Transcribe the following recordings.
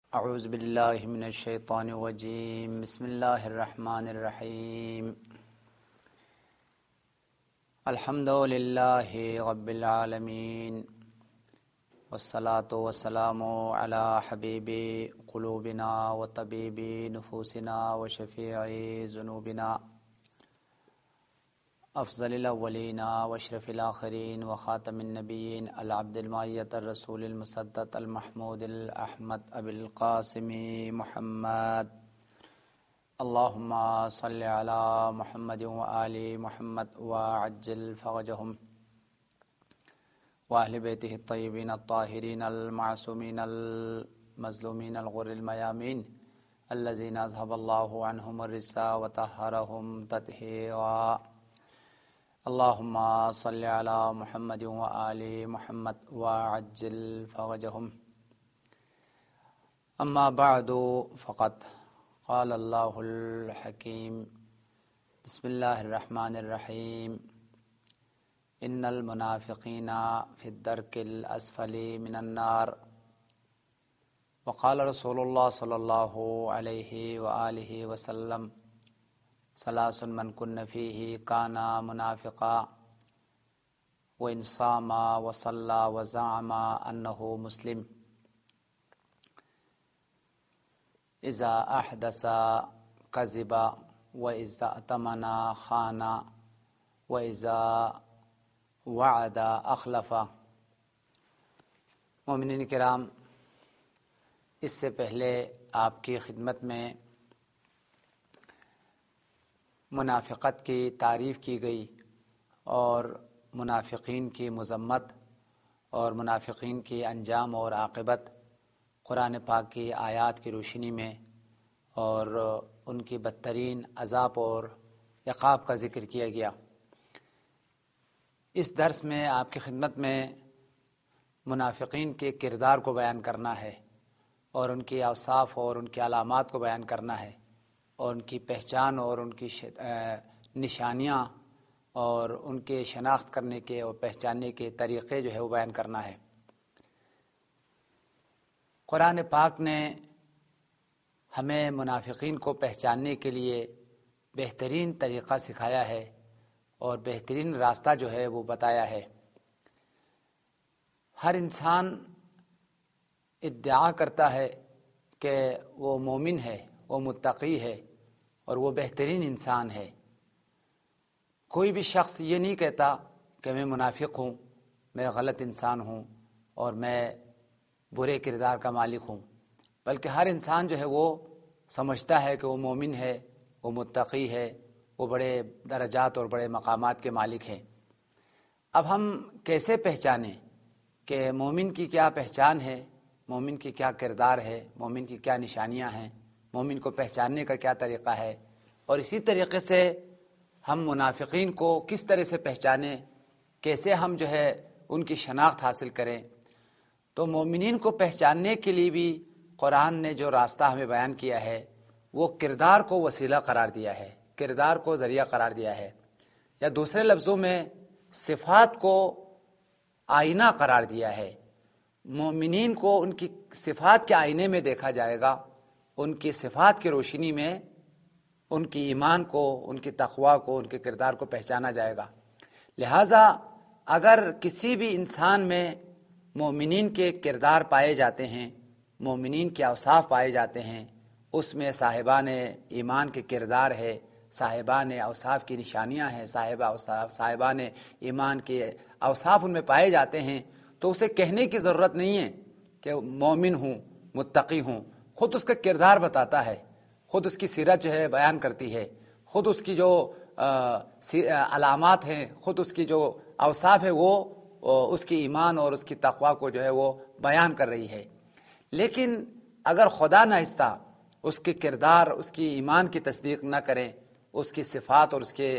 اعوذ باللہ من الشیطان الرجیم بسم اللہ الرحمن الرحیم الحمد للہ رب العالمین والصلاة والسلام علی حبیب قلوبنا وطبیب نفوسنا وشفیع ذنوبنا افضل الاولین واشرف الاخرین وخاتم النبیین العبد المعیت الرسول المصدق المحمود الاحمد ابی القاسم محمد اللہم صل علی محمد وآل محمد وعجل فرجهم واہل بیتہ الطیبین الطاہرین المعصومین المظلومین الغر المیامین الذین اذهب اللہ عنہم الرجس وطہرہم تطہیرا اللہم صل علی محمد وآل محمد وعجل فرجهم اما بعد فقد قال اللہ الحکیم بسم اللہ الرحمن الرحیم ان المنافقین فی الدرک الاسفل من النار وقال رسول اللہ صلی اللہ علیہ وآلہ وسلم ثلاث من کن فیہ کان منافقا وان صام وصلى وزعم انه مسلم اذا احدث کذب واذا اؤتمن خان واذا وعد اخلف۔ مومنین کرام، اس سے پہلے آپ کی خدمت میں منافقت کی تعریف کی گئی اور منافقین کی مذمت اور منافقین کی انجام اور عاقبت قرآن پاک کی آیات کی روشنی میں اور ان کی بدترین عذاب اور عقاب کا ذکر کیا گیا۔ اس درس میں آپ کی خدمت میں منافقین کے کردار کو بیان کرنا ہے اور ان کی اوصاف اور ان کی علامات کو بیان کرنا ہے اور ان کی پہچان اور ان کی نشانیاں اور ان کے شناخت کرنے کے اور پہچاننے کے طریقے جو ہے وہ بیان کرنا ہے۔ قرآن پاک نے ہمیں منافقین کو پہچاننے کے لیے بہترین طریقہ سکھایا ہے اور بہترین راستہ جو ہے وہ بتایا ہے۔ ہر انسان ادعا کرتا ہے کہ وہ مومن ہے، وہ متقی ہے اور وہ بہترین انسان ہے۔ کوئی بھی شخص یہ نہیں کہتا کہ میں منافق ہوں، میں غلط انسان ہوں اور میں برے کردار کا مالک ہوں، بلکہ ہر انسان جو ہے وہ سمجھتا ہے کہ وہ مومن ہے، وہ متقی ہے، وہ بڑے درجات اور بڑے مقامات کے مالک ہیں۔ اب ہم کیسے پہچانیں کہ مومن کی کیا پہچان ہے، مومن کی کیا کردار ہے، مومن کی کیا نشانیاں ہیں، مومن کو پہچاننے کا کیا طریقہ ہے، اور اسی طریقے سے ہم منافقین کو کس طرح سے پہچانیں، کیسے ہم جو ہے ان کی شناخت حاصل کریں۔ تو مومنین کو پہچاننے کے لیے بھی قرآن نے جو راستہ ہمیں بیان کیا ہے وہ کردار کو وسیلہ قرار دیا ہے، کردار کو ذریعہ قرار دیا ہے، یا دوسرے لفظوں میں صفات کو آئینہ قرار دیا ہے۔ مومنین کو ان کی صفات کے آئینے میں دیکھا جائے گا، ان کی صفات کی روشنی میں ان کی ایمان کو، ان کی تقوی کو، ان کے کردار کو پہچانا جائے گا۔ لہٰذا اگر کسی بھی انسان میں مومنین کے کردار پائے جاتے ہیں، مومنین کے اوصاف پائے جاتے ہیں، اس میں صاحبان ایمان کے کردار ہے، صاحبان اوصاف کی نشانیاں ہیں، صاحبان ایمان کے اوصاف ان میں پائے جاتے ہیں، تو اسے کہنے کی ضرورت نہیں ہے کہ مومن ہوں، متقی ہوں، خود اس کا کردار بتاتا ہے، خود اس کی سیرت جو ہے بیان کرتی ہے، خود اس کی جو علامات ہیں، خود اس کی جو اوصاف ہے وہ اس کی ایمان اور اس کی تقوی کو جو ہے وہ بیان کر رہی ہے۔ لیکن اگر خدا نخواستہ اس کے کردار، اس کی ایمان کی تصدیق نہ کریں، اس کی صفات اور اس کے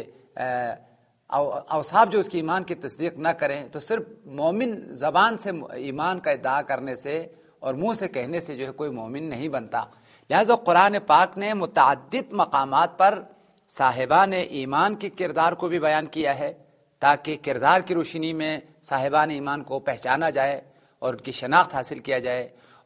اوصاف جو اس کی ایمان کی تصدیق نہ کریں، تو صرف مومن زبان سے ایمان کا ادعا کرنے سے اور منہ سے کہنے سے جو ہے کوئی مومن نہیں بنتا۔ لہذا قرآن پاک نے متعدد مقامات پر صاحبان ایمان کے کردار کو بھی بیان کیا ہے تاکہ کردار کی روشنی میں صاحبان ایمان کو پہچانا جائے اور ان کی شناخت حاصل کیا جائے،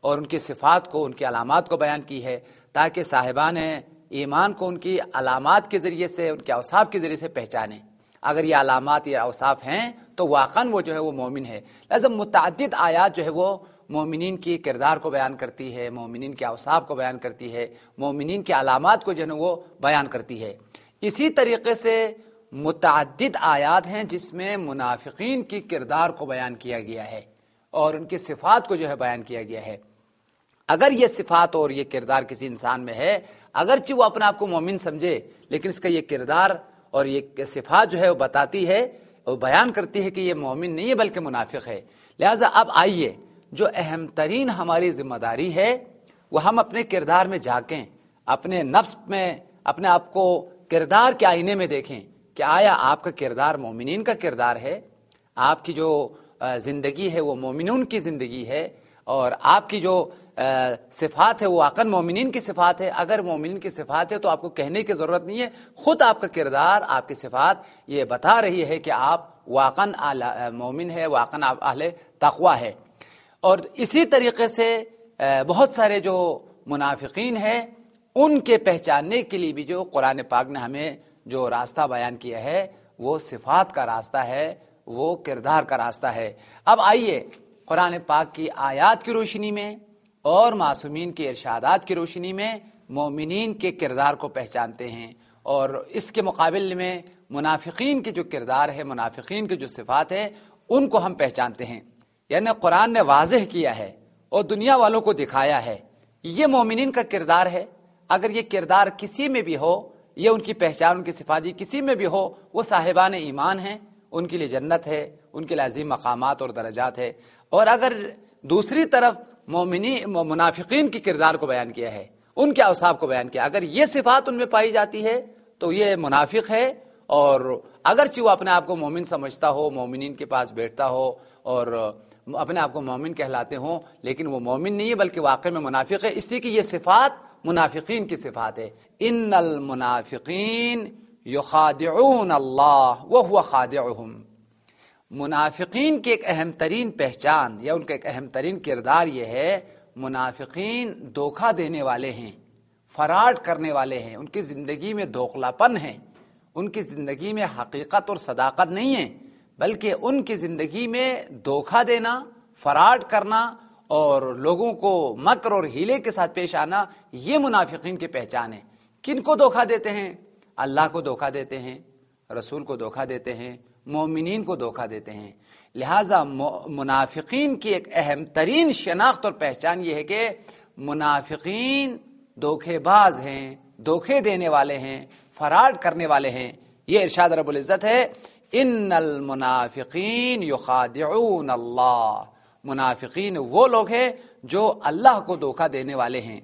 اور ان کی صفات کو، ان کی علامات کو بیان کی ہے، تاکہ صاحبان ایمان کو ان کی علامات کے ذریعے سے، ان کے اوصاف کے ذریعے سے پہچانیں۔ اگر یہ علامات، یہ اوصاف ہیں تو واقعاً وہ جو ہے وہ مومن ہے۔ لہذا متعدد آیات جو ہے وہ مومنین کی کردار کو بیان کرتی ہے، مومنین کے اوصاف کو بیان کرتی ہے، مومنین کے علامات کو جو ہے وہ بیان کرتی ہے۔ اسی طریقے سے متعدد آیات ہیں جس میں منافقین کی کردار کو بیان کیا گیا ہے اور ان کی صفات کو جو ہے بیان کیا گیا ہے۔ اگر یہ صفات اور یہ کردار کسی انسان میں ہے، اگرچہ وہ اپنے آپ کو مومن سمجھے، لیکن اس کا یہ کردار اور یہ صفات جو ہے وہ بتاتی ہے، وہ بیان کرتی ہے کہ یہ مومن نہیں ہے بلکہ منافق ہے۔ لہٰذا اب آئیے، جو اہم ترین ہماری ذمہ داری ہے وہ ہم اپنے کردار میں جھانکیں، اپنے نفس میں اپنے آپ کو کردار کے آئینے میں دیکھیں کہ آیا آپ کا کردار مومنین کا کردار ہے، آپ کی جو زندگی ہے وہ مومنون کی زندگی ہے، اور آپ کی جو صفات ہے وہ واقعاً مومنین کی صفات ہے۔ اگر مومنین کی صفات ہے تو آپ کو کہنے کی ضرورت نہیں ہے، خود آپ کا کردار، آپ کی صفات یہ بتا رہی ہے کہ آپ واقعاً مومن ہے، واقعاً آپ اہل تقویٰ ہے۔ اور اسی طریقے سے بہت سارے جو منافقین ہیں ان کے پہچاننے کے لیے بھی جو قرآن پاک نے ہمیں جو راستہ بیان کیا ہے وہ صفات کا راستہ ہے، وہ کردار کا راستہ ہے۔ اب آئیے قرآن پاک کی آیات کی روشنی میں اور معصومین کے ارشادات کی روشنی میں مومنین کے کردار کو پہچانتے ہیں، اور اس کے مقابل میں منافقین کی جو کردار ہے، منافقین کی جو صفات ہے ان کو ہم پہچانتے ہیں۔ یعنی قرآن نے واضح کیا ہے اور دنیا والوں کو دکھایا ہے یہ مومنین کا کردار ہے۔ اگر یہ کردار کسی میں بھی ہو، یہ ان کی پہچان، ان کی صفات کسی میں بھی ہو، وہ صاحبان ایمان ہیں، ان کے لیے جنت ہے، ان کے لیے عظیم مقامات اور درجات ہے۔ اور اگر دوسری طرف منافقین کی کردار کو بیان کیا ہے، ان کے اوصاف کو بیان کیا، اگر یہ صفات ان میں پائی جاتی ہے تو یہ منافق ہے، اور اگرچہ وہ اپنے آپ کو مومن سمجھتا ہو، مومنین کے پاس بیٹھتا ہو اور اپنے آپ کو مومن کہلاتے ہوں، لیکن وہ مومن نہیں ہے بلکہ واقع میں منافق ہے، اس لیے کہ یہ صفات منافقین کی صفات ہے۔ ان المنافقین یخادعون اللہ وہو خادعہم۔ منافقین کی ایک اہم ترین پہچان یا ان کا ایک اہم ترین کردار یہ ہے، منافقین دھوکہ دینے والے ہیں، فراڈ کرنے والے ہیں، ان کی زندگی میں دھوکھلاپن ہے، ان کی زندگی میں حقیقت اور صداقت نہیں ہے، بلکہ ان کی زندگی میں دھوکہ دینا، فراڈ کرنا اور لوگوں کو مکر اور ہیلے کے ساتھ پیش آنا، یہ منافقین کی پہچان ہے۔ کن کو دھوکہ دیتے ہیں؟ اللہ کو دھوکہ دیتے ہیں، رسول کو دھوکہ دیتے ہیں، مومنین کو دھوکہ دیتے ہیں۔ لہٰذا منافقین کی ایک اہم ترین شناخت اور پہچان یہ ہے کہ منافقین دھوکے باز ہیں، دھوکے دینے والے ہیں، فراڈ کرنے والے ہیں۔ یہ ارشاد رب العزت ہے، ان المنافقین یخادعون اللہ۔ منافقین وہ لوگ ہیں جو اللہ کو دھوکہ دینے والے ہیں،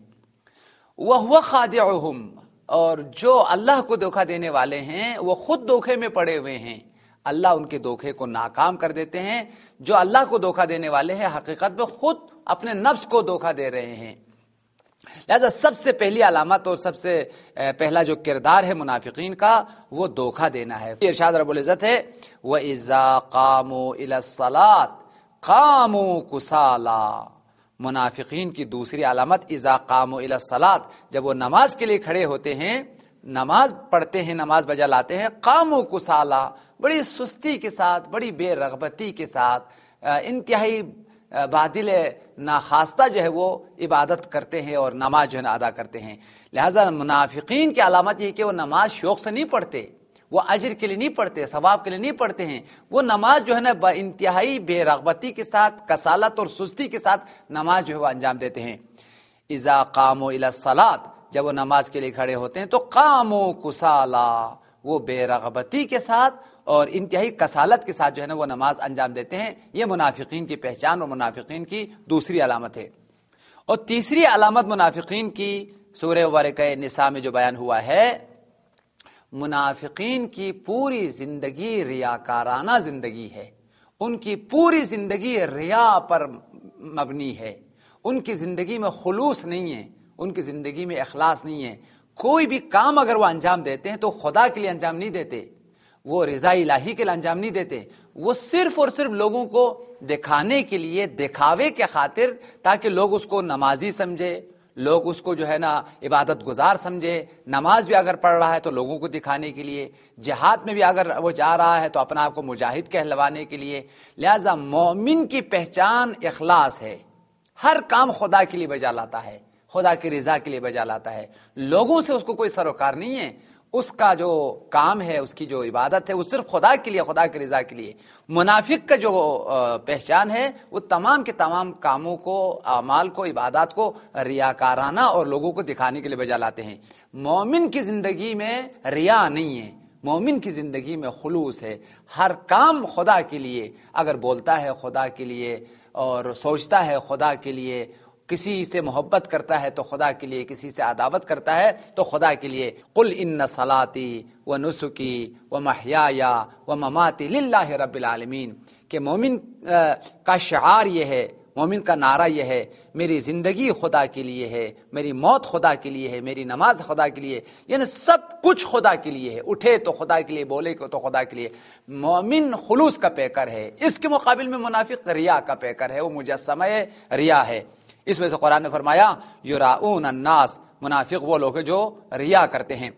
وہو خادعہم، اور جو اللہ کو دھوکہ دینے والے ہیں وہ خود دھوکے میں پڑے ہوئے ہیں، اللہ ان کے دھوکے کو ناکام کر دیتے ہیں۔ جو اللہ کو دھوکہ دینے والے ہیں حقیقت میں خود اپنے نفس کو دھوکہ دے رہے ہیں۔ لہذا سب سے پہلی علامت اور سب سے پہلا جو کردار ہے منافقین کا وہ دھوکہ دینا ہے۔ ارشاد رب العزت ہے، وَإِذَا قَامُوا إِلَى الصَّلَاةِ قَامُوا كُسَالَىٰ۔ منافقین کی دوسری علامت اذا قاموا الی الصلاۃ، جب وہ نماز کے لیے کھڑے ہوتے ہیں، نماز پڑھتے ہیں، نماز بجا لاتے ہیں، قاموا کسالا، بڑی سستی کے ساتھ، بڑی بے رغبتی کے ساتھ، انتہائی بادل ناخواستہ جو ہے وہ عبادت کرتے ہیں اور نماز جو ہے ادا کرتے ہیں۔ لہذا منافقین کی علامت یہ ہے کہ وہ نماز شوق سے نہیں پڑھتے، وہ اجر کے لیے نہیں پڑھتے، ثواب کے لیے نہیں پڑھتے ہیں، وہ نماز جو ہے نا انتہائی بے رغبتی کے ساتھ، کسالت اور سستی کے ساتھ نماز جو ہے وہ انجام دیتے ہیں۔ اذا قاموا الی الصلاۃ، جب وہ نماز کے لیے کھڑے ہوتے ہیں تو قاموا کسالا، وہ بے رغبتی کے ساتھ اور انتہائی کسالت کے ساتھ جو ہے نا وہ نماز انجام دیتے ہیں۔ یہ منافقین کی پہچان اور منافقین کی دوسری علامت ہے۔ اور تیسری علامت منافقین کی سورہ مبارکہ نساء میں جو بیان ہوا ہے، منافقین کی پوری زندگی ریاکارانہ زندگی ہے، ان کی پوری زندگی ریا پر مبنی ہے، ان کی زندگی میں خلوص نہیں ہے، ان کی زندگی میں اخلاص نہیں ہے۔ کوئی بھی کام اگر وہ انجام دیتے ہیں تو خدا کے لیے انجام نہیں دیتے، وہ رضا الہی کے لیے انجام نہیں دیتے، وہ صرف اور صرف لوگوں کو دکھانے کے لیے، دکھاوے کے خاطر، تاکہ لوگ اس کو نمازی سمجھے، لوگ اس کو جو ہے نا عبادت گزار سمجھے۔ نماز بھی اگر پڑھ رہا ہے تو لوگوں کو دکھانے کے لیے، جہاد میں بھی اگر وہ جا رہا ہے تو اپنا آپ کو مجاہد کہلوانے کے لیے۔ لہذا مومن کی پہچان اخلاص ہے، ہر کام خدا کے لیے بجا لاتا ہے، خدا کی رضا کے لیے بجا لاتا ہے، لوگوں سے اس کو کوئی سروکار نہیں ہے، اس کا جو کام ہے، اس کی جو عبادت ہے وہ صرف خدا کے لیے، خدا کی رضا کے لیے۔ منافق کا جو پہچان ہے وہ تمام کے تمام کاموں کو، اعمال کو، عبادات کو ریاکارانہ اور لوگوں کو دکھانے کے لیے بجا لاتے ہیں۔ مومن کی زندگی میں ریا نہیں ہے، مومن کی زندگی میں خلوص ہے، ہر کام خدا کے لیے، اگر بولتا ہے خدا کے لیے اور سوچتا ہے خدا کے لیے، کسی سے محبت کرتا ہے تو خدا کے لیے، کسی سے عداوت کرتا ہے تو خدا کے لیے۔ قل ان صلاتی و نسکی و محیایا و مماتی للہ رب العالمین، کہ مومن کا شعار یہ ہے، مومن کا نعرہ یہ ہے، میری زندگی خدا کے لیے ہے، میری موت خدا کے لیے ہے، میری نماز خدا کے لیے، یعنی سب کچھ خدا کے لیے ہے، اٹھے تو خدا کے لیے، بولے تو خدا کے لیے۔ مومن خلوص کا پیکر ہے۔ اس کے مقابل میں منافق ریا کا پیکر ہے، وہ مجسمہ ریا ہے۔ اس میں سے قرآن نے فرمایا یراؤن الناس، منافق وہ لوگ جو ریا کرتے ہیں۔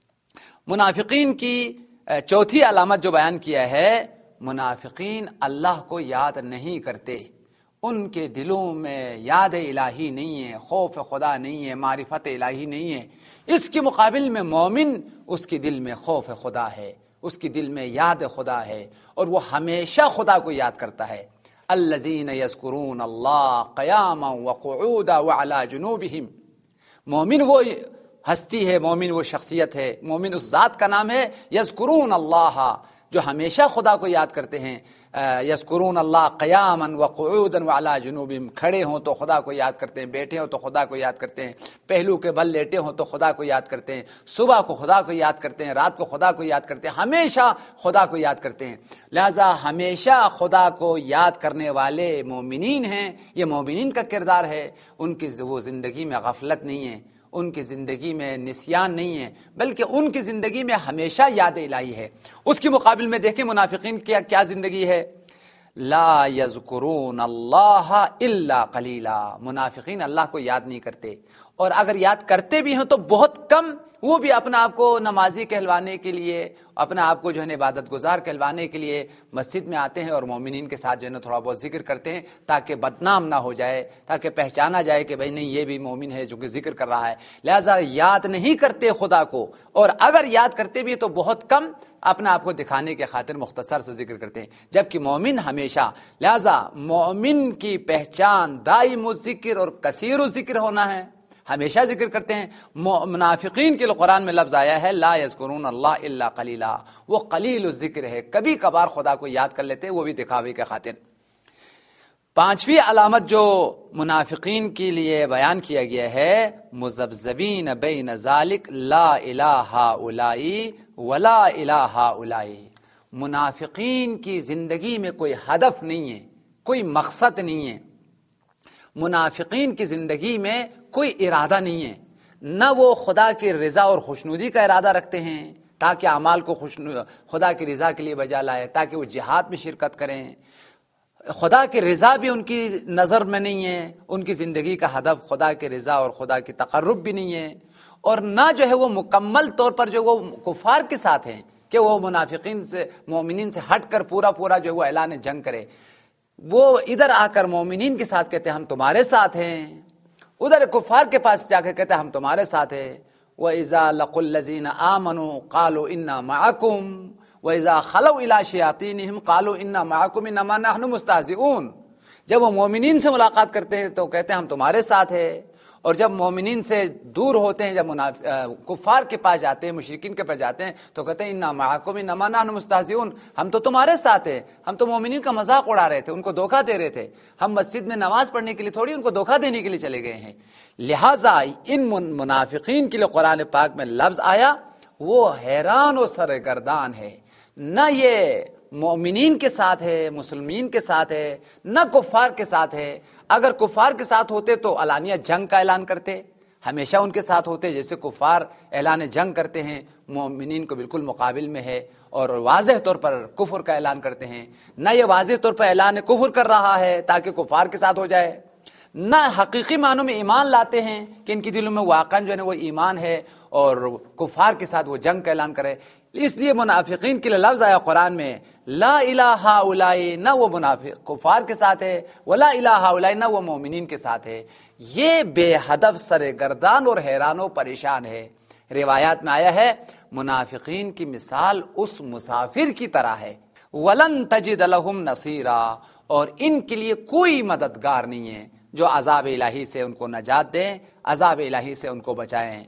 منافقین کی چوتھی علامت جو بیان کیا ہے، منافقین اللہ کو یاد نہیں کرتے، ان کے دلوں میں یاد الہی نہیں ہے، خوف خدا نہیں ہے، معرفت الہی نہیں ہے۔ اس کے مقابل میں مومن، اس کے دل میں خوف خدا ہے، اس کے دل میں یاد خدا ہے، اور وہ ہمیشہ خدا کو یاد کرتا ہے۔ الذین یذکرون اللہ قیاما وقعودا وعلی جنوبہم، مومن وہ ہستی ہے، مومن وہ شخصیت ہے، مومن اس ذات کا نام ہے یذکرون اللہ، جو ہمیشہ خدا کو یاد کرتے ہیں۔ یذکرون اللہ قیاما وقعودا وعلی جنوبہم، کھڑے ہوں تو خدا کو یاد کرتے ہیں، بیٹھے ہوں تو خدا کو یاد کرتے ہیں، پہلو کے بل لیٹے ہوں تو خدا کو یاد کرتے ہیں، صبح کو خدا کو یاد کرتے ہیں، رات کو خدا کو یاد کرتے ہیں، ہمیشہ خدا کو یاد کرتے ہیں۔ لہذا ہمیشہ خدا کو یاد کرنے والے مومنین ہیں، یہ مومنین کا کردار ہے۔ ان کی وہ زندگی میں غفلت نہیں ہے، ان کی زندگی میں نسیان نہیں ہے، بلکہ ان کی زندگی میں ہمیشہ یاد الہی ہے۔ اس کے مقابل میں دیکھیں منافقین کی کیا زندگی ہے، لا یذکرون اللہ الا قلیلا، منافقین اللہ کو یاد نہیں کرتے، اور اگر یاد کرتے بھی ہیں تو بہت کم، وہ بھی اپنا آپ کو نمازی کہلوانے کے لیے، اپنا آپ کو جو ہے عبادت گزار کہلوانے کے لیے مسجد میں آتے ہیں اور مومنین کے ساتھ جو ہے تھوڑا بہت ذکر کرتے ہیں، تاکہ بدنام نہ ہو جائے، تاکہ پہچانا جائے کہ بھئی نہیں یہ بھی مومن ہے جو کہ ذکر کر رہا ہے۔ لہذا یاد نہیں کرتے خدا کو، اور اگر یاد کرتے بھی تو بہت کم، اپنا آپ کو دکھانے کے خاطر مختصر سے ذکر کرتے ہیں، جبکہ مومن ہمیشہ۔ لہذا مومن کی پہچان دائم الذکر اور کثیر الذکر ہونا ہے، ہمیشہ ذکر کرتے ہیں۔ منافقین کے لیے قرآن میں لفظ آیا ہے لا یذکرون اللہ الا قلیلا، وہ قلیل الذکر ہے، کبھی کبھار خدا کو یاد کر لیتے ہیں، وہ بھی دکھاوے کے خاطر۔ پانچویں علامت جو منافقین کے لیے بیان کیا گیا ہے، مذبذبین بین ذالک لا الہ ہؤلاء ولا الہ ہؤلاء، منافقین کی زندگی میں کوئی ہدف نہیں ہے، کوئی مقصد نہیں ہے، منافقین کی زندگی میں کوئی ارادہ نہیں ہے، نہ وہ خدا کی رضا اور خوشنودی کا ارادہ رکھتے ہیں تاکہ اعمال کو خدا کی رضا کے لیے بجا لائے، تاکہ وہ جہاد میں شرکت کریں۔ خدا کی رضا بھی ان کی نظر میں نہیں ہے، ان کی زندگی کا ہدف خدا کی رضا اور خدا کی تقرب بھی نہیں ہے، اور نہ جو ہے وہ مکمل طور پر جو وہ کفار کے ساتھ ہیں کہ وہ منافقین سے، مومنین سے ہٹ کر پورا جو ہے وہ اعلان جنگ کرے۔ وہ ادھر آ کر مومنین کے ساتھ کہتے ہیں ہم تمہارے ساتھ ہیں، ادھر کفار کے پاس جا کے کہتے ہیں ہم تمہارے ساتھ ہیں۔ وَإِذَا لَقُوا الَّذِينَ آمَنُوا قَالُوا إِنَّا مَعَكُمْ وَإِذَا خَلَوْا إِلَىٰ شَيَاطِينِهِمْ قَالُوا إِنَّا مَعَكُمْ إِنَّمَا نَحْنُ مُسْتَهْزِئُونَ، جب وہ مومنین سے ملاقات کرتے ہیں تو کہتے ہیں ہم تمہارے ساتھ ہیں، اور جب مومنین سے دور ہوتے ہیں، جب کفار کے پاس جاتے ہیں، مشرکین کے پاس جاتے ہیں تو کہتے ہیں انا معکم انما نحن مستہزئون، ہم تو تمہارے ساتھ ہیں، ہم تو مومنین کا مذاق اڑا رہے تھے، ان کو دھوکہ دے رہے تھے، ہم مسجد میں نماز پڑھنے کے لیے تھوڑی ان کو دھوکہ دینے کے لیے چلے گئے ہیں۔ لہٰذا ان منافقین کے لیے قرآن پاک میں لفظ آیا، وہ حیران و سرگردان ہے، نہ یہ مومنین کے ساتھ ہے، مسلمین کے ساتھ ہے، نہ کفار کے ساتھ ہے۔ اگر کفار کے ساتھ ہوتے تو علانیہ جنگ کا اعلان کرتے، ہمیشہ ان کے ساتھ ہوتے ہیں. جیسے کفار اعلان جنگ کرتے ہیں مومنین کو بالکل مقابل میں ہے اور واضح طور پر کفر کا اعلان کرتے ہیں. نہ یہ واضح طور پر اعلان کفر کر رہا ہے تاکہ کفار کے ساتھ ہو جائے، نہ حقیقی معنوں میں ایمان لاتے ہیں کہ ان کی دلوں میں واقعاً جو ہے وہ ایمان ہے اور کفار کے ساتھ وہ جنگ کا اعلان کرے. اس لیے منافقین کے لیے لفظ آیا قرآن میں لا الہ ہؤلاء، نہ وہ منافق کفار کے ساتھ ہے، ولا الہ ہؤلاء، نہ وہ مومنین کے ساتھ ہے. یہ بے ہدف سرگردان اور حیران و پریشان ہے. روایات میں آیا ہے منافقین کی مثال اس مسافر کی طرح ہے. ولن تجد لهم نصیرا، اور ان کے لیے کوئی مددگار نہیں ہے جو عذاب الہی سے ان کو نجات دیں، عذاب الہی سے ان کو بچائیں.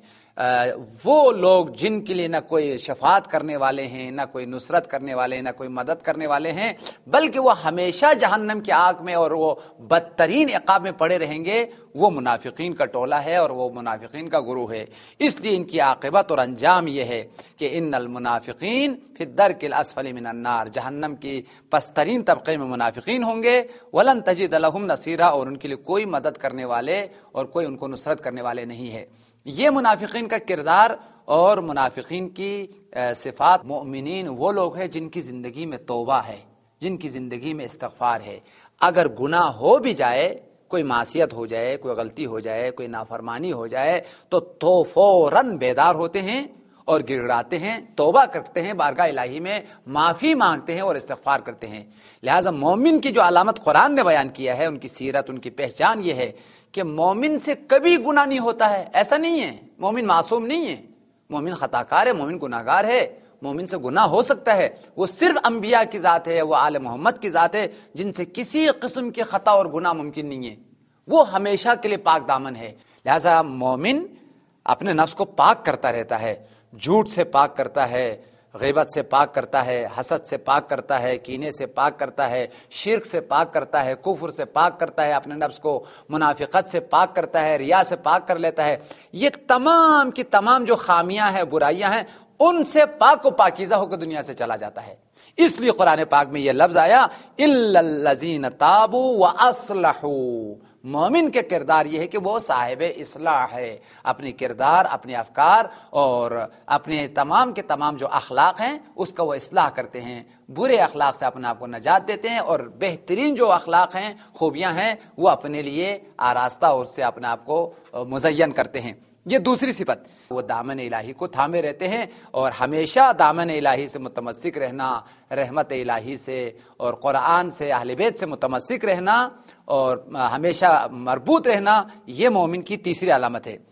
وہ لوگ جن کے لیے نہ کوئی شفاعت کرنے والے ہیں، نہ کوئی نصرت کرنے والے ہیں، نہ کوئی مدد کرنے والے ہیں، بلکہ وہ ہمیشہ جہنم کی آگ میں اور وہ بدترین عقاب میں پڑے رہیں گے. وہ منافقین کا ٹولہ ہے اور وہ منافقین کا گروہ ہے. اس لیے ان کی عاقبت اور انجام یہ ہے کہ ان المنافقین فی الدرک الاسفل من النار، جہنم کی پسترین طبقے میں منافقین ہوں گے. ولن تجد لهم نصیرا، اور ان کے لیے کوئی مدد کرنے والے اور کوئی ان کو نصرت کرنے والے نہیں ہے. یہ منافقین کا کردار اور منافقین کی صفات. مومنین وہ لوگ ہیں جن کی زندگی میں توبہ ہے، جن کی زندگی میں استغفار ہے. اگر گناہ ہو بھی جائے، کوئی معصیت ہو جائے، کوئی غلطی ہو جائے، کوئی نافرمانی ہو جائے تو فوراً بیدار ہوتے ہیں اور گڑ گڑاتے ہیں، توبہ کرتے ہیں، بارگاہ الہی میں معافی مانگتے ہیں اور استغفار کرتے ہیں. لہٰذا مومن کی جو علامت قرآن نے بیان کیا ہے، ان کی سیرت، ان کی پہچان یہ ہے کہ مومن سے کبھی گناہ نہیں ہوتا ہے. ایسا نہیں ہے، مومن معصوم نہیں ہے، مومن خطا کار ہے، مومن گناہ گار ہے، مومن سے گناہ ہو سکتا ہے. وہ صرف انبیاء کی ذات ہے، وہ آل محمد کی ذات ہے جن سے کسی قسم کی خطا اور گناہ ممکن نہیں ہے. وہ ہمیشہ کے لیے پاک دامن ہے. لہذا مومن اپنے نفس کو پاک کرتا رہتا ہے، جھوٹ سے پاک کرتا ہے، غیبت سے پاک کرتا ہے، حسد سے پاک کرتا ہے، کینے سے پاک کرتا ہے، شرک سے پاک کرتا ہے، کفر سے پاک کرتا ہے، اپنے نفس کو منافقت سے پاک کرتا ہے، ریا سے پاک کر لیتا ہے. یہ تمام کی تمام جو خامیاں ہیں، برائیاں ہیں، ان سے پاک و پاکیزہ ہو کر دنیا سے چلا جاتا ہے. اس لیے قرآن پاک میں یہ لفظ آیا الا الذین تابوا واصلحوا. مومن کے کردار یہ ہے کہ وہ صاحب اصلاح ہے. اپنی کردار، اپنے افکار اور اپنے تمام کے تمام جو اخلاق ہیں اس کا وہ اصلاح کرتے ہیں، برے اخلاق سے اپنے آپ کو نجات دیتے ہیں اور بہترین جو اخلاق ہیں، خوبیاں ہیں، وہ اپنے لیے آراستہ اور اس سے اپنے آپ کو مزین کرتے ہیں. یہ دوسری صفت. وہ دامن الہی کو تھامے رہتے ہیں اور ہمیشہ دامن الہی سے متمسک رہنا، رحمت الہی سے اور قرآن سے، اہل بیت سے متمسک رہنا اور ہمیشہ مربوط رہنا، یہ مومن کی تیسری علامت ہے.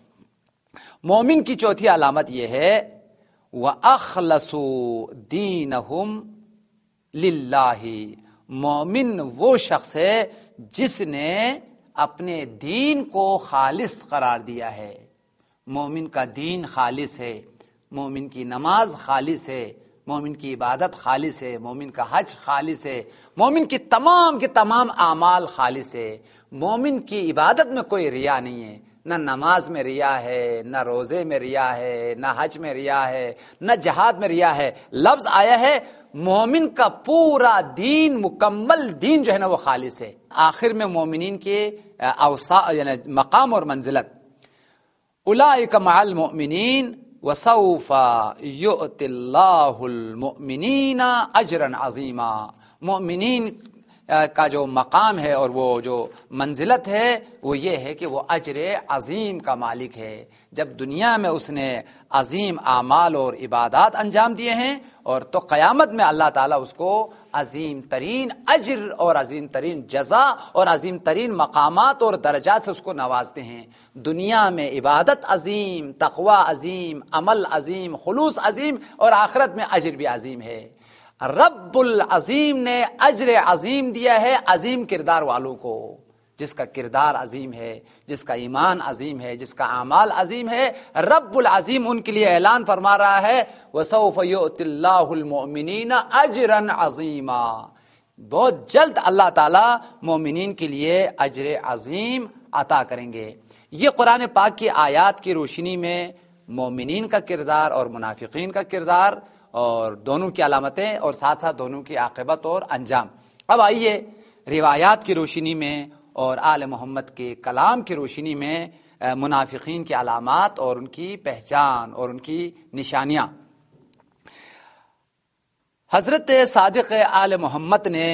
مومن کی چوتھی علامت یہ ہے وَأَخْلَصُوا دِينَهُمْ لِلَّهِ. مومن وہ شخص ہے جس نے اپنے دین کو خالص قرار دیا ہے. مومن کا دین خالص ہے، مومن کی نماز خالص ہے، مومن کی عبادت خالص ہے، مومن کا حج خالص ہے، مومن کی تمام اعمال خالص ہے. مومن کی عبادت میں کوئی ریا نہیں ہے. نہ نماز میں ریا ہے، نہ روزے میں ریا ہے، نہ حج میں ریا ہے، نہ جہاد میں ریا ہے. لفظ آیا ہے مومن کا پورا دین، مکمل دین جو ہے نا وہ خالص ہے. آخر میں مومنین کے اوصاف یعنی مقام اور منزلت اولئک مع المؤمنین وسوف یؤتی اللہ المؤمنین اجرا عظیما. مومنین کا جو مقام ہے اور وہ جو منزلت ہے وہ یہ ہے کہ وہ اجر عظیم کا مالک ہے. جب دنیا میں اس نے عظیم اعمال اور عبادات انجام دیے ہیں اور تو قیامت میں اللہ تعالیٰ اس کو عظیم ترین اجر اور عظیم ترین جزا اور عظیم ترین مقامات اور درجات سے اس کو نوازتے ہیں. دنیا میں عبادت عظیم، تقوی عظیم، عمل عظیم، خلوص عظیم اور آخرت میں اجر بھی عظیم ہے. رب العظیم نے اجر عظیم دیا ہے عظیم کردار والوں کو. جس کا کردار عظیم ہے، جس کا ایمان عظیم ہے، جس کا اعمال عظیم ہے، رب العظیم ان کے لیے اعلان فرما رہا ہے وَسَوْفَ يُؤْتِ اللَّهُ الْمُؤْمِنِينَ أَجْرًا عَظِيمًا. بہت جلد اللہ تعالیٰ مومنین کے لیے اجر عظیم عطا کریں گے. یہ قرآن پاک کی آیات کی روشنی میں مومنین کا کردار اور منافقین کا کردار اور دونوں کی علامتیں اور ساتھ ساتھ دونوں کی عاقبت اور انجام. اب آئیے روایات کی روشنی میں اور آل محمد کے کلام کی روشنی میں منافقین کی علامات اور ان کی پہچان اور ان کی نشانیاں۔ حضرت صادق آل محمد نے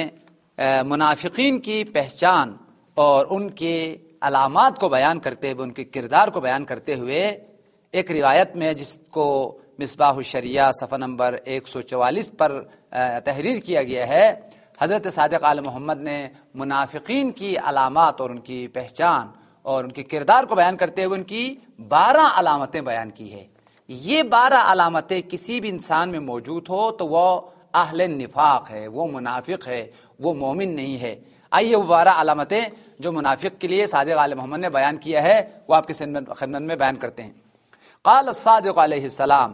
منافقین کی پہچان اور ان کے علامات کو بیان کرتے ہوئے، ان کے کردار کو بیان کرتے ہوئے ایک روایت میں جس کو مصباح الشریعہ صفحہ نمبر 144 پر تحریر کیا گیا ہے، حضرت صادق آل محمد نے منافقین کی علامات اور ان کی پہچان اور ان کے کردار کو بیان کرتے ہوئے ان کی 12 علامتیں بیان کی ہے۔ یہ 12 علامتیں کسی بھی انسان میں موجود ہو تو وہ اہل نفاق ہے، وہ منافق ہے، وہ مومن نہیں ہے۔ آئیے وہ 12 علامتیں جو منافق کے لیے صادق آل محمد نے بیان کیا ہے وہ آپ کی خدمت میں بیان کرتے ہیں۔ قال الصادق علیہ السلام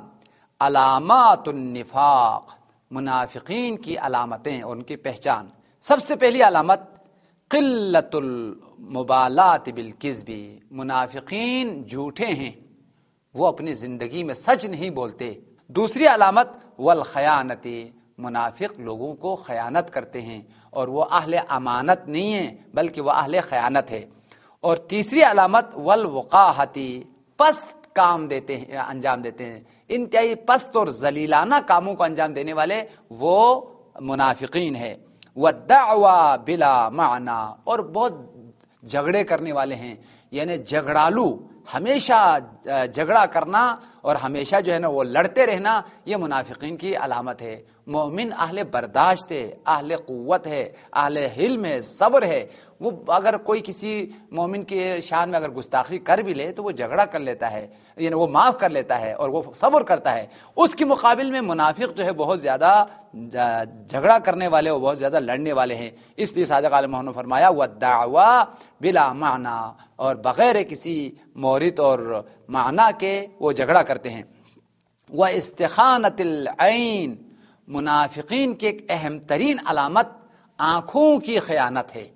علامات النفاق، منافقین کی علامتیں اور ان کی پہچان۔ سب سے پہلی علامت قلت المبالات بالکذب، منافقین جھوٹے ہیں، وہ اپنی زندگی میں سچ نہیں بولتے۔ دوسری علامت والخیانت، منافق لوگوں کو خیانت کرتے ہیں اور وہ اہل امانت نہیں ہیں بلکہ وہ اہل خیانت ہے۔ اور تیسری علامت والوقاحت، پست کام دیتے ہیں، انجام دیتے ہیں، انتہائی پست اور ذلیلانہ کاموں کو انجام دینے والے وہ منافقین ہیں۔ والدعوى بلا معنی، اور بہت جھگڑے کرنے والے ہیں، یعنی جھگڑالو، ہمیشہ جھگڑا کرنا اور ہمیشہ جو ہے نا وہ لڑتے رہنا، یہ منافقین کی علامت ہے۔ مومن اہل برداشت ہے، اہل قوت ہے، اہل حلم ہے، صبر ہے۔ وہ اگر کوئی کسی مومن کے شان میں اگر گستاخی کر بھی لے تو وہ جھگڑا کر لیتا ہے، یعنی وہ معاف کر لیتا ہے اور وہ صبر کرتا ہے۔ اس کے مقابل میں منافق جو ہے بہت زیادہ جھگڑا کرنے والے، وہ بہت زیادہ لڑنے والے ہیں۔ اس لیے صادق علیہ محمد نے فرمایا وَالدَّعْوَى بلا معنی، اور بغیر کسی مورد اور معنی کے وہ جھگڑا کرتے ہیں۔ وَاِسْتِخَانَةِ الْعَيْنِ، منافقین کی ایک اہم ترین علامت آنکھوں کی خیانت ہے۔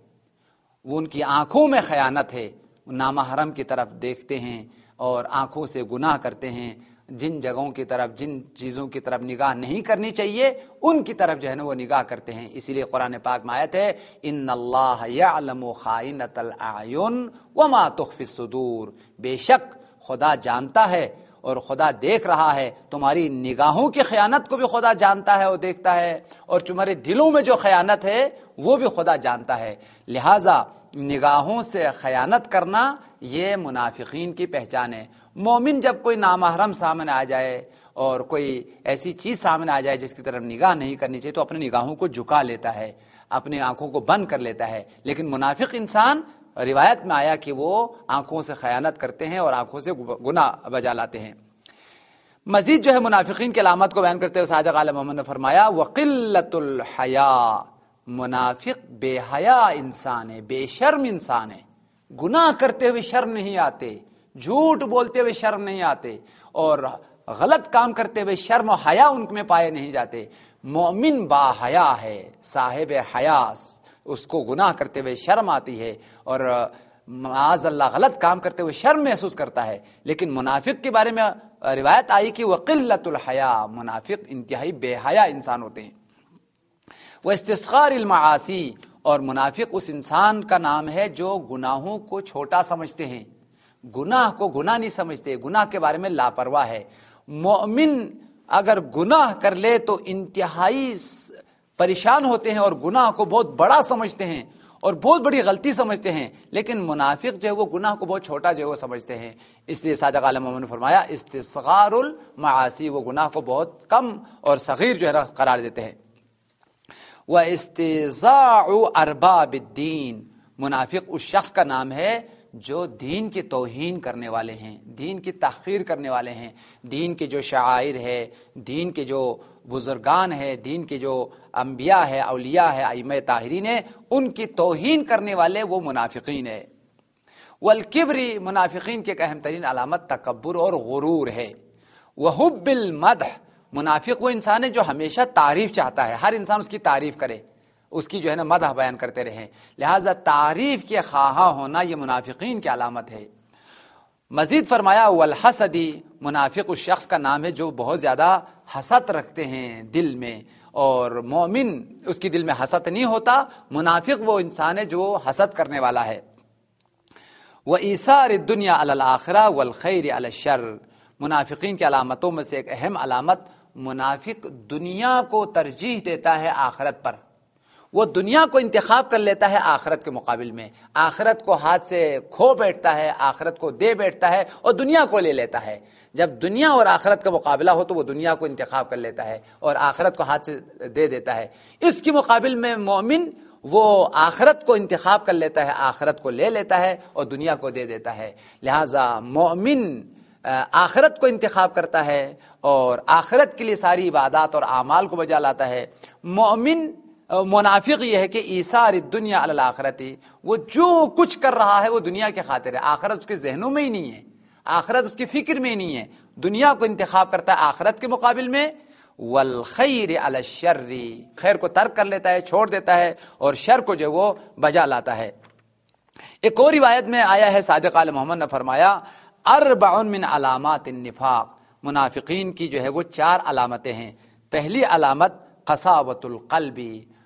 وہ ان کی آنکھوں میں خیانت ہے، نامحرم کی طرف دیکھتے ہیں اور آنکھوں سے گناہ کرتے ہیں، جن جگہوں کی طرف، جن چیزوں کی طرف نگاہ نہیں کرنی چاہیے ان کی طرف جو ہے نا وہ نگاہ کرتے ہیں۔ اسی لیے قرآن پاک میں آیت ہے ان اللہ یعلم خائنۃ الاعین وما تخفی الصدور، بے شک خدا جانتا ہے اور خدا دیکھ رہا ہے، تمہاری نگاہوں کی خیانت کو بھی خدا جانتا ہے اور دیکھتا ہے، اور تمہارے دلوں میں جو خیانت ہے وہ بھی خدا جانتا ہے۔ لہٰذا نگاہوں سے خیانت کرنا یہ منافقین کی پہچان ہے۔ مومن جب کوئی نامحرم سامنے آ جائے اور کوئی ایسی چیز سامنے آ جائے جس کی طرف نگاہ نہیں کرنی چاہیے تو اپنی نگاہوں کو جھکا لیتا ہے، اپنی آنکھوں کو بند کر لیتا ہے۔ لیکن منافق انسان، روایت میں آیا کہ وہ آنکھوں سے خیانت کرتے ہیں اور آنکھوں سے گناہ بجا لاتے ہیں۔ مزید جو ہے منافقین کی علامات کو بیان کرتے ہوئے صادق علیہ محمد نے فرمایا وقلت الحیاء، منافق بے حیا انسان ہے، بے شرم انسان ہے، گناہ کرتے ہوئے شرم نہیں آتے، جھوٹ بولتے ہوئے شرم نہیں آتے، اور غلط کام کرتے ہوئے شرم و حیا ان میں پائے نہیں جاتے۔ مومن با حیا ہے، صاحب حیا، اس کو گناہ کرتے ہوئے شرم آتی ہے اور معاذ اللہ غلط کام کرتے ہوئے شرم محسوس کرتا ہے۔ لیکن منافق کے بارے میں روایت آئی کہ وقلت الحیا، منافق انتہائی بے حیا انسان ہوتے ہیں۔ واستصغار المعاصی، اور منافق اس انسان کا نام ہے جو گناہوں کو چھوٹا سمجھتے ہیں، گناہ کو گناہ نہیں سمجھتے، گناہ کے بارے میں لاپرواہ ہے۔ مومن اگر گناہ کر لے تو انتہائی پریشان ہوتے ہیں اور گناہ کو بہت بڑا سمجھتے ہیں اور بہت بڑی غلطی سمجھتے ہیں، لیکن منافق جو ہے وہ گناہ کو بہت چھوٹا جو ہے وہ سمجھتے ہیں۔ اس لیے صادق علیہ محمد نے فرمایا استصغار المعاصی، وہ گناہ کو بہت کم اور صغیر جو ہے قرار دیتے ہیں۔ وَاِسْتِزَاعُ أَرْبَابِ الدِّينِ، منافق اس شخص کا نام ہے جو دین کی توہین کرنے والے ہیں، دین کی تحقیر کرنے والے ہیں، دین کے جو شعائر ہے، دین کے جو بزرگان ہے، دین کے جو انبیاء ہے، اولیاء ہے، ائمہ طاہرین ہے، ان کی توہین کرنے والے وہ منافقین ہے۔ والکبر، منافقین کی ایک اہم ترین علامت تکبر اور غرور ہے۔ وحب المدح، منافق وہ انسان ہے جو ہمیشہ تعریف چاہتا ہے، ہر انسان اس کی تعریف کرے، اس کی جو ہے نا مدح بیان کرتے رہیں، لہٰذا تعریف کے خواہاں ہونا یہ منافقین کی علامت ہے۔ مزید فرمایا والحسدی، منافق اس شخص کا نام ہے جو بہت زیادہ حسد رکھتے ہیں دل میں، اور مومن اس کی دل میں حسد نہیں ہوتا، منافق وہ انسان ہے جو حسد کرنے والا ہے۔ وَإِيثَارِ الدُّنْيَا عَلَى الْآخِرَةِ وَالْخَيْرِ عَلَى الشَّرِّ. منافقین کی علامتوں میں سے ایک اہم علامت، منافق دنیا کو ترجیح دیتا ہے آخرت پر. وہ دنیا کو انتخاب کر لیتا ہے آخرت کے مقابل میں، آخرت کو ہاتھ سے کھو بیٹھتا ہے، آخرت کو دے بیٹھتا ہے اور دنیا کو لے لیتا ہے. جب دنیا اور آخرت کا مقابلہ ہو تو وہ دنیا کو انتخاب کر لیتا ہے اور آخرت کو ہاتھ سے دے دیتا ہے. اس کے مقابل میں مومن وہ آخرت کو انتخاب کر لیتا ہے، آخرت کو لے لیتا ہے اور دنیا کو دے دیتا ہے. لہذا مومن آخرت کو انتخاب کرتا ہے اور آخرت کے لیے ساری عبادات اور اعمال کو بجا لاتا ہے. منافق یہ ہے کہ ایثار الدنیا علی الآخرت، وہ جو کچھ کر رہا ہے وہ دنیا کے خاطر ہے، آخرت اس کے ذہنوں میں ہی نہیں ہے، آخرت اس کی فکر میں ہی نہیں ہے، دنیا کو انتخاب کرتا ہے آخرت کے مقابل میں. والخیر علی الشر، خیر کو ترک کر لیتا ہے، چھوڑ دیتا ہے اور شر کو جو وہ بجا لاتا ہے. ایک اور روایت میں آیا ہے، صادق آل محمد نے فرمایا 4 من علامات النفاق، منافقین کی جو ہے وہ 4 علامتیں ہیں. پہلی علامت قساوۃ القلب،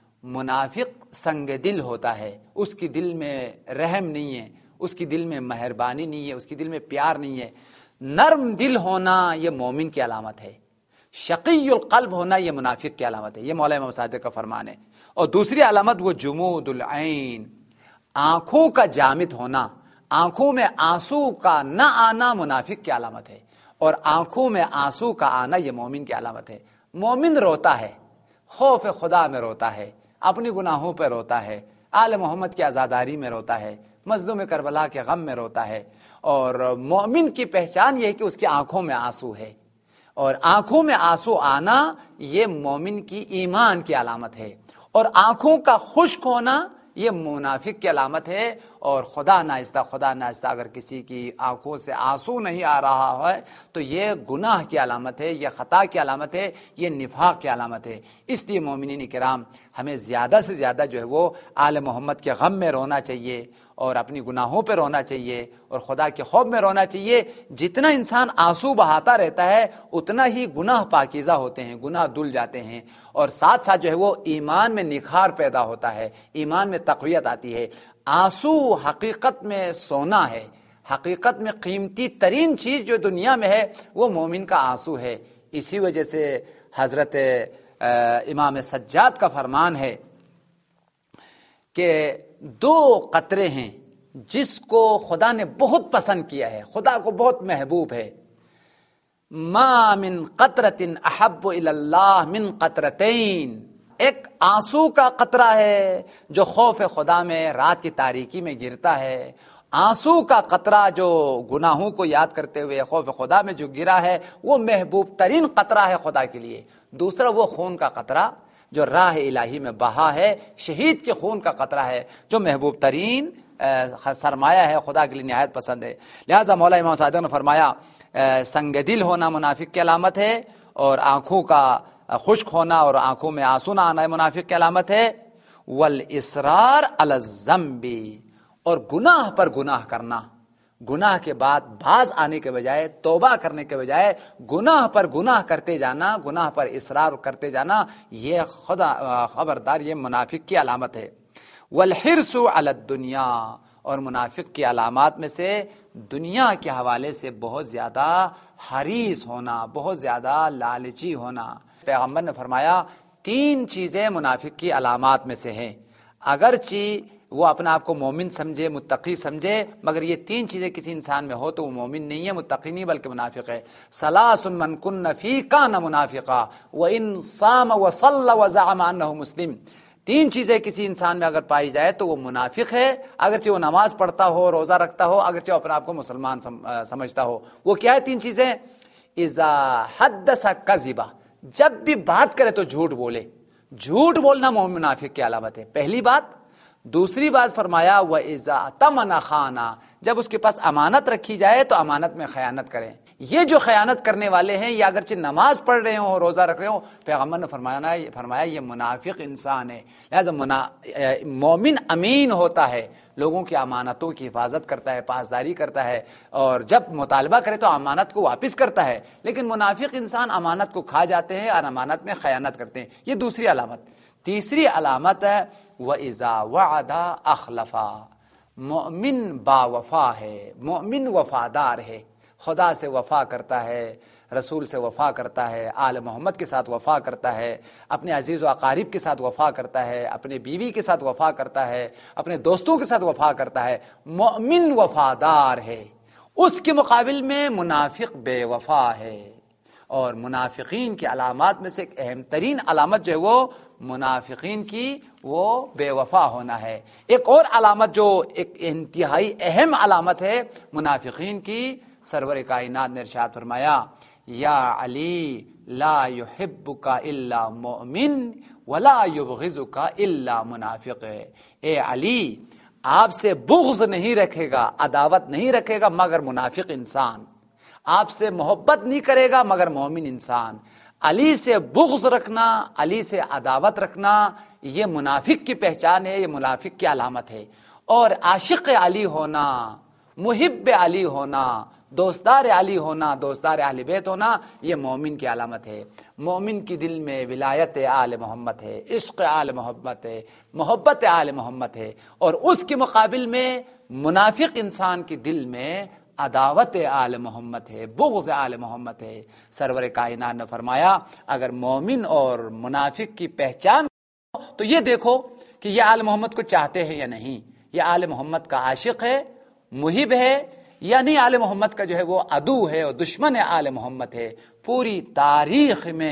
منافق سنگ دل ہوتا ہے، اس کی دل میں رحم نہیں ہے، اس کی دل میں مہربانی نہیں ہے، اس کی دل میں پیار نہیں ہے. نرم دل ہونا یہ مومن کی علامت ہے، شقی القلب ہونا یہ منافق کی علامت ہے. یہ مولا امام صادق کا فرمان ہے. اور دوسری علامت وہ جمود العین، آنکھوں کا جامد ہونا، آنکھوں میں آنسو کا نہ آنا منافق کی علامت ہے، اور آنکھوں میں آنسو کا آنا یہ مومن کی علامت ہے. مومن روتا ہے، خوف خدا میں روتا ہے، اپنی گناہوں پہ روتا ہے، آل محمد کی عزاداری میں روتا ہے، مظلوم کربلا کے غم میں روتا ہے. اور مومن کی پہچان یہ ہے کہ اس کی آنکھوں میں آنسو ہے، اور آنکھوں میں آنسو آنا یہ مومن کی ایمان کی علامت ہے. اور آنکھوں کا خشک ہونا یہ منافق کی علامت ہے. اور خدا ناخواستہ اگر کسی کی آنکھوں سے آنسو نہیں آ رہا ہے تو یہ گناہ کی علامت ہے، یہ خطا کی علامت ہے، یہ نفاق کی علامت ہے. اس لیے مومنین کرام ہمیں زیادہ سے زیادہ جو ہے وہ آل محمد کے غم میں رونا چاہیے اور اپنی گناہوں پہ رونا چاہیے اور خدا کے خوف میں رونا چاہیے. جتنا انسان آنسو بہاتا رہتا ہے اتنا ہی گناہ پاکیزہ ہوتے ہیں، گناہ دھل جاتے ہیں، اور ساتھ ساتھ جو ہے وہ ایمان میں نکھار پیدا ہوتا ہے، ایمان میں تقویت آتی ہے. آنسو حقیقت میں سونا ہے، حقیقت میں قیمتی ترین چیز جو دنیا میں ہے وہ مومن کا آنسو ہے. اسی وجہ سے حضرت امام سجاد کا فرمان ہے کہ 2 قطرے ہیں جس کو خدا نے بہت پسند کیا ہے، خدا کو بہت محبوب ہے. ما من قطرۃ احب الی اللہ من قطرتین، ایک آنسو کا قطرہ ہے جو خوف خدا میں رات کی تاریکی میں گرتا ہے، آنسو کا قطرہ جو گناہوں کو یاد کرتے ہوئے خوف خدا میں جو گرا ہے وہ محبوب ترین قطرہ ہے خدا کے لیے. دوسرا وہ خون کا قطرہ جو راہ الہی میں بہا ہے، شہید کے خون کا قطرہ ہے جو محبوب ترین سرمایہ ہے، خدا کے لیے نہایت پسند ہے. لہذا مولا امام صادق نے فرمایا سنگ دل ہونا منافق کی علامت ہے، اور آنکھوں کا خشک ہونا اور آنکھوں میں آنسو نہ آنا منافق کی علامت ہے. والاصرار علی الذنب، اور گناہ پر گناہ کرنا، گناہ کے بعد باز آنے کے بجائے، توبہ کرنے کے بجائے گناہ پر گناہ کرتے جانا، گناہ پر اصرار کرتے جانا، یہ خبردار یہ منافق کی علامت ہے. والحرص علی الدنیا، اور منافق کی علامات میں سے دنیا کے حوالے سے بہت زیادہ حریص ہونا، بہت زیادہ لالچی ہونا. پیغمبر نے فرمایا 3 چیزیں منافق کی علامات میں سے ہیں. اگرچہ وہ اپنا آپ کو مومن سمجھے، متقی سمجھے، مگر یہ 3 چیزیں کسی انسان میں ہو تو وہ مومن نہیں ہے، متقی نہیں بلکہ منافق ہے. ثلاث من کن فی کان منافقا وان صام وصلى وزعم انه مسلم. 3 چیزیں کسی انسان میں اگر پائی جائے تو وہ منافق ہے، اگرچہ وہ نماز پڑھتا ہو، روزہ رکھتا ہو، اگرچہ وہ اپنے آپ کو مسلمان سمجھتا ہو. وہ کیا ہے 3 چیزیں؟ اذا حدث کذبا، جب بھی بات کرے تو جھوٹ بولے. جھوٹ بولنا مومن منافق کی علامت ہے، پہلی بات. دوسری بات فرمایا وَإِذَا اؤْتَمَنَ خَانَ، جب اس کے پاس امانت رکھی جائے تو امانت میں خیانت کریں. یہ جو خیانت کرنے والے ہیں یہ اگرچہ نماز پڑھ رہے ہوں، روزہ رکھ رہے ہوں، پیغمبر نے فرمایا یہ منافق انسان ہے. لہذا مومن امین ہوتا ہے، لوگوں کی امانتوں کی حفاظت کرتا ہے، پاسداری کرتا ہے، اور جب مطالبہ کرے تو امانت کو واپس کرتا ہے. لیکن منافق انسان امانت کو کھا جاتے ہیں اور امانت میں خیانت کرتے ہیں. یہ دوسری علامت. تیسری علامت ہے وَإِذَا وَعَدَ أَخْلَفَ، مومن با وفا ہے، مومن وفادار ہے، خدا سے وفا کرتا ہے، رسول سے وفا کرتا ہے، آل محمد کے ساتھ وفا کرتا ہے، اپنے عزیز و اقارب کے ساتھ وفا کرتا ہے، اپنے بیوی کے ساتھ وفا کرتا ہے، اپنے دوستوں کے ساتھ وفا کرتا ہے، مومن وفادار ہے۔ اس کے مقابل میں منافق بے وفا ہے، اور منافقین کی علامات میں سے ایک اہم ترین علامت جو ہے وہ منافقین کی وہ بے وفا ہونا ہے۔ ایک اور علامت جو ایک انتہائی اہم علامت ہے منافقین کی، سرور کائنات نے ارشاد فرمایا یا علی لا يحبک الا مؤمن ولا یبغضک الا منافق۔ اے علی، آپ سے بغض نہیں رکھے گا، عداوت نہیں رکھے گا مگر منافق انسان، آپ سے محبت نہیں کرے گا مگر مومن انسان۔ علی سے بغض رکھنا، علی سے عداوت رکھنا، یہ منافق کی پہچان ہے، یہ منافق کی علامت ہے۔ اور عاشق علی ہونا، محب علی ہونا، دوستدار علی ہونا، دوستدار اہل بیت ہونا، یہ مومن کی علامت ہے۔ مومن کی دل میں ولایت آل محمد ہے، عشق آل محمد ہے، محبت آل محمد ہے، اور اس کے مقابل میں منافق انسان کی دل میں عداوت آل محمد ہے، بغض آل محمد ہے۔ سرور کائنات نے فرمایا اگر مومن اور منافق کی پہچان تو یہ دیکھو کہ یہ آل محمد کو چاہتے ہیں یا نہیں، یہ آل محمد کا عاشق ہے، محب ہے، یا نہیں آل محمد کا جو ہے وہ عدو ہے اور دشمن آل محمد ہے۔ پوری تاریخ میں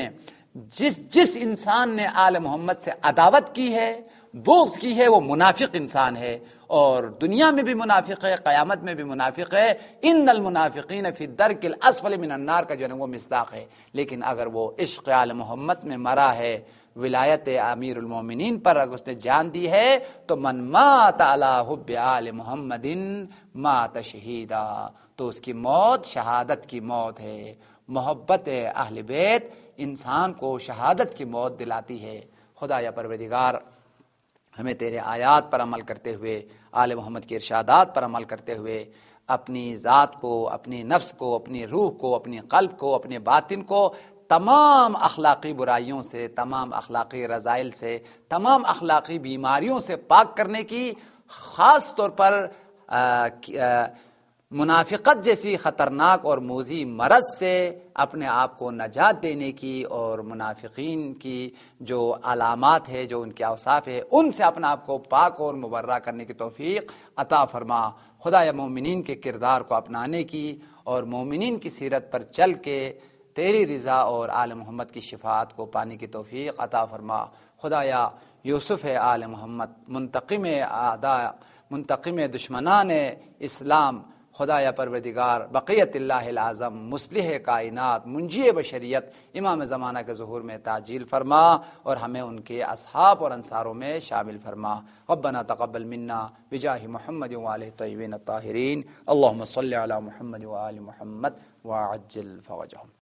جس انسان نے آل محمد سے عداوت کی ہے، بغض کی ہے، وہ منافق انسان ہے، اور دنیا میں بھی منافق ہے، قیامت میں بھی منافق ہے۔ ان المنافقین فی الدرک الاسفل من النار کا جو ہے وہ مصداق ہے۔ لیکن اگر وہ عشق آل محمد میں مرا ہے، ولایت امیر المومنین پر اگر اس نے جان دی ہے، تو من مات علی حب آل محمد مات شہیدا، تو اس کی موت شہادت کی موت ہے۔ محبت اہل بیت انسان کو شہادت کی موت دلاتی ہے۔ خدا یا پروردگار، ہمیں تیرے آیات پر عمل کرتے ہوئے، آل محمد کے ارشادات پر عمل کرتے ہوئے، اپنی ذات کو، اپنی نفس کو، اپنی روح کو، اپنی قلب کو، اپنے باطن کو تمام اخلاقی برائیوں سے، تمام اخلاقی رذائل سے، تمام اخلاقی بیماریوں سے پاک کرنے کی، خاص طور پر منافقت جیسی خطرناک اور موذی مرض سے اپنے آپ کو نجات دینے کی، اور منافقین کی جو علامات ہے، جو ان کے اوصاف ہے، ان سے اپنے آپ کو پاک اور مبرہ کرنے کی توفیق عطا فرما۔ خدا یا مومنین کے کردار کو اپنانے کی اور مومنین کی سیرت پر چل کے تیری رضا اور آل محمد کی شفاعت کو پانے کی توفیق عطا فرما۔ خدایا یوسف آل محمد، منتقم اعداء، منتقم دشمنان اسلام، خدایا پروردگار بقیت اللہ العظم، مصلح کائنات، منجی بشریت، امام زمانہ کے ظہور میں تعجیل فرما، اور ہمیں ان کے اصحاب اور انصاروں میں شامل فرما۔ ربنا تقبل منا بجاہ محمد وآلہ الطیبین الطاہرین، اللہم صل علی محمد وآل محمد وعجل فرجهم۔